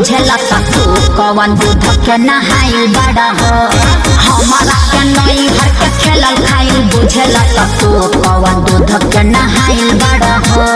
बुझेला तू कवन दूध के नहाइल बड़ा हो हमारा के नई घर के खेलल खाइल बुझेला तू कवन दूध के नहाइल बड़ा हो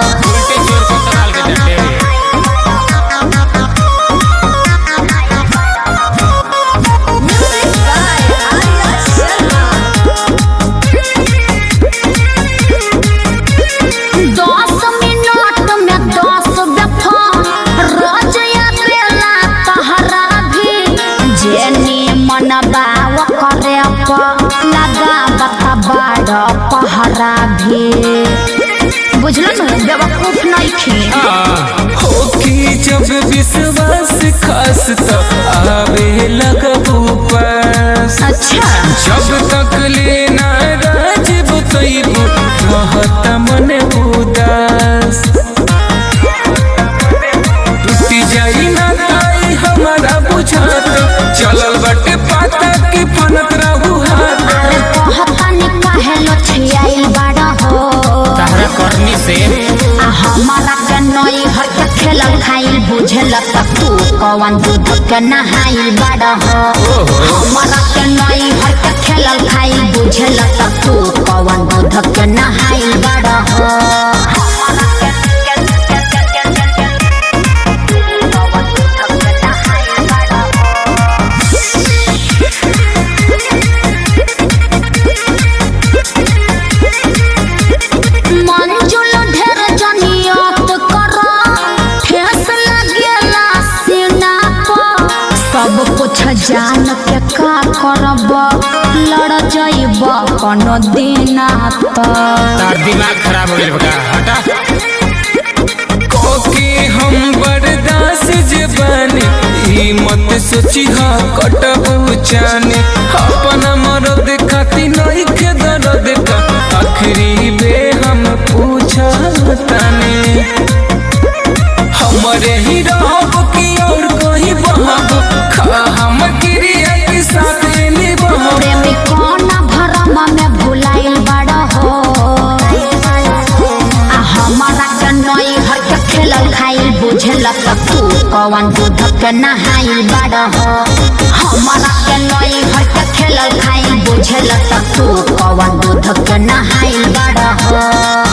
पहरा भी बुझल न बेवकूफ नहीं खे होखी जब विश्वास खास तो आवे लगबू पास अच्छा जब तक लेना राज बतैबू रहत मन उदास टूटी जाई ना ताई हमारा बुझात चलल बटे पाता की फनत रहू हाथ अरे कहता नि काहे लछियाइल बड़ा हो तारा करनी से हमारा के नई घर के खेलल खाइल बुझेला तू कवन दूध के नहाइल बड़ा हो हमारा के नई घर के खेलल खाइल बुझेला तू कवन दूध के नहाइल बड़ा हो सब कुछ जान के का करब लड़ जाइब कोनो दिन तार दिमाग खराब हो गइल बका हटा कोकी हम बर्दाश्त जबानी ई मत सोची हा कटबू जाने अपन मरद खाती नहीं के दर्द का आखिरी बे हम पूछताने हमरे ही रहब की और कहीं बहब हम गिरिया के साथ निभाब प्रेमी कौन भरम में भुलाइल बड़ा हो हमारा के नई घर के खेलल खाइल बुझेला तू कवन दूध के नहाइल बड़ा हो हमारा के नई घर के खेलल खाइल बुझेला तू कवन दूध के नहाइल बड़ा हो